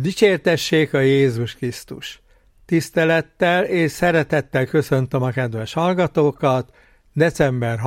Dicsértessék a Jézus Krisztus! Tisztelettel és szeretettel köszöntöm a kedves hallgatókat december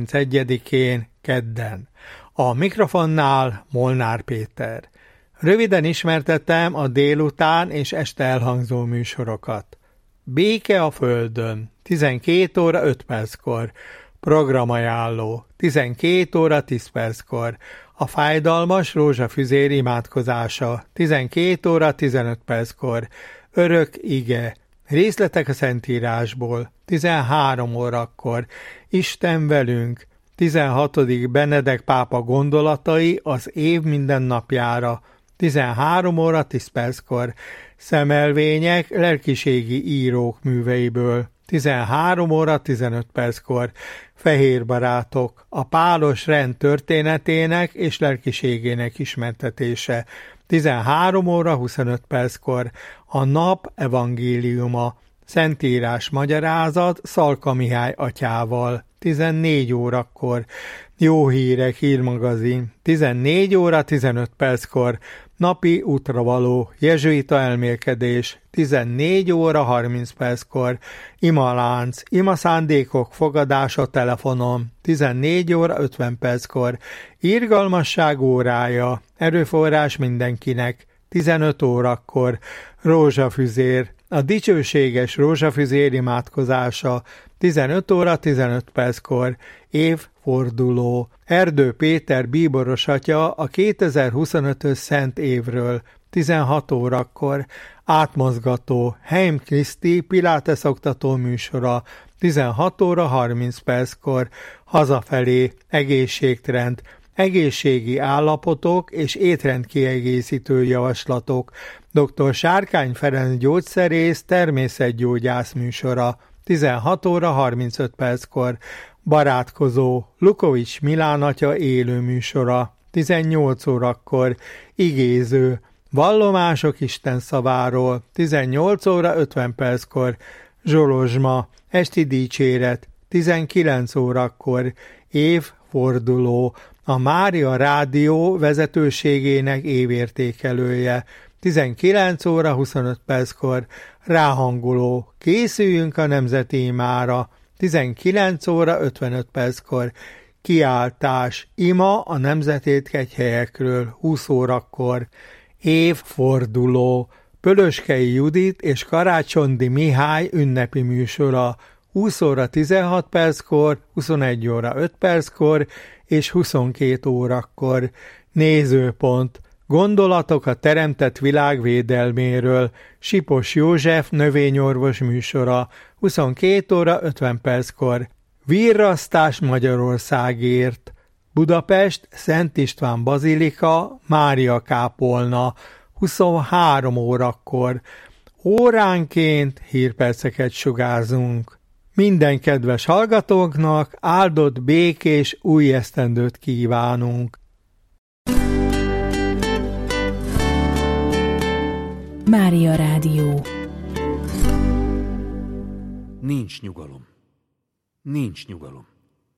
31-én kedden. A mikrofonnál Molnár Péter. Röviden ismertettem a délután és este elhangzó műsorokat. Béke a Földön, 12 óra 5 perckor. Programajánló, 12 óra 10 perckor. A fájdalmas rózsafüzér imádkozása, 12 óra 15 perckor. Örök ige, részletek a Szentírásból, 13 órakor. Isten velünk, 16. Benedek pápa gondolatai az év mindennapjára, 13 óra 10 perckor. Szemelvények lelkiségi írók műveiből, 13 óra 15 perckor. Fehér barátok, a pálos rend történetének és lelkiségének ismertetése, 13 óra 25 perckor. A nap evangéliuma, Szentírás magyarázat Szalka Mihály atyával, 14 órakor. Jó hírek hírmagazin, 14 óra 15 perckor. Napi útravaló jezsuita elmélkedés, 14 óra 30 perckor. Imalánc, imaszándékok fogadása telefonon, 14 óra 50 perckor. Irgalmasság órája, erőforrás mindenkinek, 15 órakor. Rózsafüzér, a dicsőséges rózsafüzér imádkozása, 15 óra 15 perckor. Évforduló, Erdő Péter bíboros atya a 2025-ös szent évről, 16 órakor. Átmozgató, Heim Kriszti Pilates oktató műsora, 16 óra 30 perckor. Hazafelé, egészségtrend, egészségi állapotok és étrendkiegészítő javaslatok. Dr. Sárkány Ferenc gyógyszerész természetgyógyász műsora, 16 óra 35 perckor. Barátkozó, Lukovics Milán atya élő műsora, 18 órakor. Igéző, vallomások Isten szaváról, 18 óra 50 perckor. Zsolozsma, esti dicséret, 19 órakor. Évforduló, a Mária Rádió vezetőségének évértékelője, 19 óra 25 perckor. Ráhangoló, készüljünk a nemzeti imára, 19 óra 55 perckor. Kiáltás, ima a nemzetétkegyhelyekről, 20 órakor. Évforduló, Pölöskei Judit és Karácsondi Mihály ünnepi műsora, 20 óra 16 perckor, 21 óra 5 perckor és 22 órakor. Nézőpont, gondolatok a teremtett világ védelméről, Sipos József növényorvos műsora, 22 óra 50 perckor. Virrasztás Magyarországért, Budapest, Szent István Bazilika, Mária kápolna, 23 órakor. Óránként hírperceket sugárzunk. Minden kedves hallgatóknak áldott békés új esztendőt kívánunk. Mária Rádió. Nincs nyugalom. Nincs nyugalom.